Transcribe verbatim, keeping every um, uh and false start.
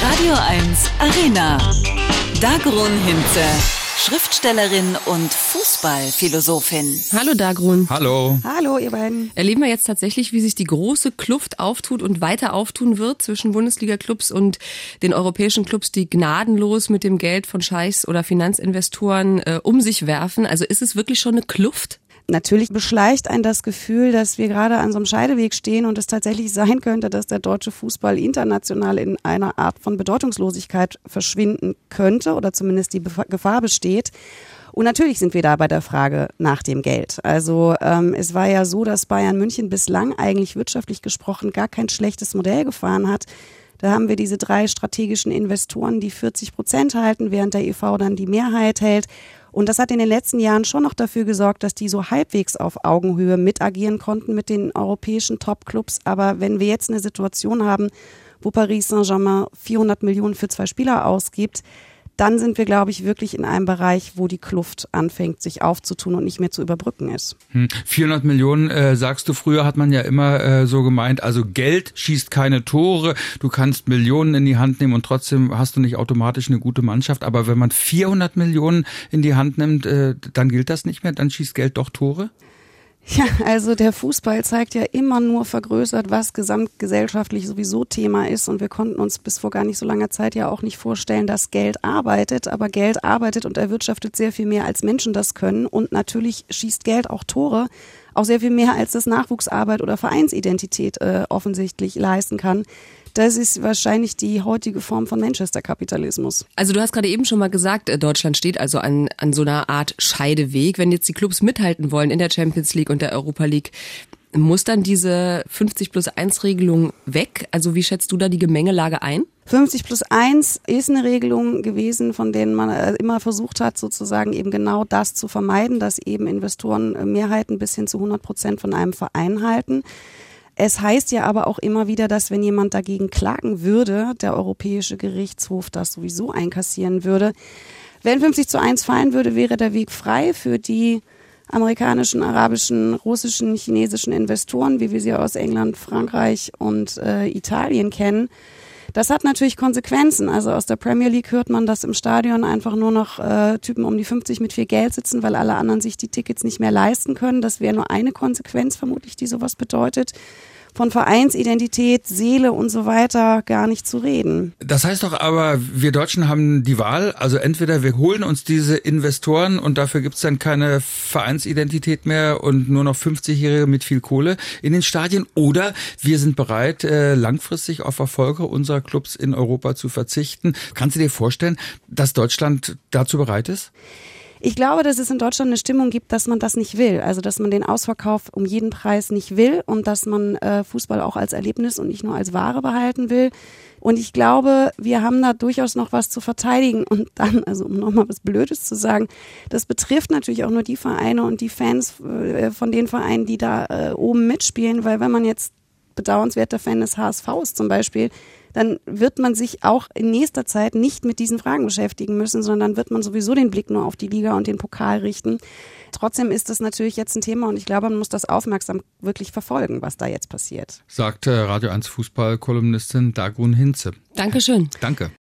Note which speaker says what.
Speaker 1: Radio eins Arena. Dagrun Hinze, Schriftstellerin und Fußballphilosophin.
Speaker 2: Hallo Dagrun.
Speaker 3: Hallo.
Speaker 4: Hallo ihr beiden.
Speaker 2: Erleben wir jetzt tatsächlich, wie sich die große Kluft auftut und weiter auftun wird zwischen Bundesliga-Clubs und den europäischen Clubs, die gnadenlos mit dem Geld von Scheichs oder Finanzinvestoren äh, um sich werfen? Also ist es wirklich schon eine Kluft?
Speaker 4: Natürlich beschleicht einen das Gefühl, dass wir gerade an so einem Scheideweg stehen und es tatsächlich sein könnte, dass der deutsche Fußball international in einer Art von Bedeutungslosigkeit verschwinden könnte oder zumindest die Gefahr besteht. Und natürlich sind wir da bei der Frage nach dem Geld. Also ähm, es war ja so, dass Bayern München bislang eigentlich wirtschaftlich gesprochen gar kein schlechtes Modell gefahren hat. Da haben wir diese drei strategischen Investoren, die vierzig Prozent halten, während der E V dann die Mehrheit hält. Und das hat in den letzten Jahren schon noch dafür gesorgt, dass die so halbwegs auf Augenhöhe mitagieren konnten mit den europäischen Top-Clubs. Aber wenn wir jetzt eine Situation haben, wo Paris Saint-Germain vierhundert Millionen für zwei Spieler ausgibt, dann sind wir, glaube ich, wirklich in einem Bereich, wo die Kluft anfängt, sich aufzutun und nicht mehr zu überbrücken ist.
Speaker 3: Hm. vierhundert Millionen, äh, sagst du, früher hat man ja immer äh, so gemeint, also Geld schießt keine Tore, du kannst Millionen in die Hand nehmen und trotzdem hast du nicht automatisch eine gute Mannschaft. Aber wenn man vierhundert Millionen in die Hand nimmt, äh, dann gilt das nicht mehr, dann schießt Geld doch Tore?
Speaker 4: Ja, also der Fußball zeigt ja immer nur vergrößert, was gesamtgesellschaftlich sowieso Thema ist. Und wir konnten uns bis vor gar nicht so langer Zeit ja auch nicht vorstellen, dass Geld arbeitet. Aber Geld arbeitet und erwirtschaftet sehr viel mehr, als Menschen das können. Und natürlich schießt Geld auch Tore, auch sehr viel mehr, als das Nachwuchsarbeit oder Vereinsidentität äh, offensichtlich leisten kann. Das ist wahrscheinlich die heutige Form von Manchester-Kapitalismus.
Speaker 2: Also du hast gerade eben schon mal gesagt, Deutschland steht also an, an so einer Art Scheideweg. Wenn jetzt die Clubs mithalten wollen in der Champions League und der Europa League, muss dann diese fünfzig plus eins Regelung weg? Also wie schätzt du da die Gemengelage ein?
Speaker 4: fünfzig plus eins ist eine Regelung gewesen, von denen man immer versucht hat, sozusagen eben genau das zu vermeiden, dass eben Investoren Mehrheiten bis hin zu hundert Prozent von einem Verein halten. Es heißt ja aber auch immer wieder, dass wenn jemand dagegen klagen würde, der Europäische Gerichtshof das sowieso einkassieren würde. Wenn fünfzig zu eins fallen würde, wäre der Weg frei für die amerikanischen, arabischen, russischen, chinesischen Investoren, wie wir sie aus England, Frankreich und äh, Italien kennen. Das hat natürlich Konsequenzen. Also aus der Premier League hört man, dass im Stadion einfach nur noch äh, Typen um die fünfzig mit viel Geld sitzen, weil alle anderen sich die Tickets nicht mehr leisten können. Das wäre nur eine Konsequenz vermutlich, die sowas bedeutet. Von Vereinsidentität, Seele und so weiter gar nicht zu reden.
Speaker 3: Das heißt doch aber, wir Deutschen haben die Wahl, also entweder wir holen uns diese Investoren und dafür gibt's dann keine Vereinsidentität mehr und nur noch fünfzigjährige mit viel Kohle in den Stadien, oder wir sind bereit, langfristig auf Erfolge unserer Clubs in Europa zu verzichten. Kannst du dir vorstellen, dass Deutschland dazu bereit ist?
Speaker 4: Ich glaube, dass es in Deutschland eine Stimmung gibt, dass man das nicht will. Also, dass man den Ausverkauf um jeden Preis nicht will und dass man äh, Fußball auch als Erlebnis und nicht nur als Ware behalten will. Und ich glaube, wir haben da durchaus noch was zu verteidigen. Und dann, also um nochmal was Blödes zu sagen, das betrifft natürlich auch nur die Vereine und die Fans äh, von den Vereinen, die da äh, oben mitspielen. Weil wenn man jetzt bedauernswerter Fan des H S V ist zum Beispiel, dann wird man sich auch in nächster Zeit nicht mit diesen Fragen beschäftigen müssen, sondern dann wird man sowieso den Blick nur auf die Liga und den Pokal richten. Trotzdem ist das natürlich jetzt ein Thema und ich glaube, man muss das aufmerksam wirklich verfolgen, was da jetzt passiert.
Speaker 3: Sagt Radio eins Fußball-Kolumnistin Dagrun Hinze.
Speaker 2: Dankeschön.
Speaker 3: Danke.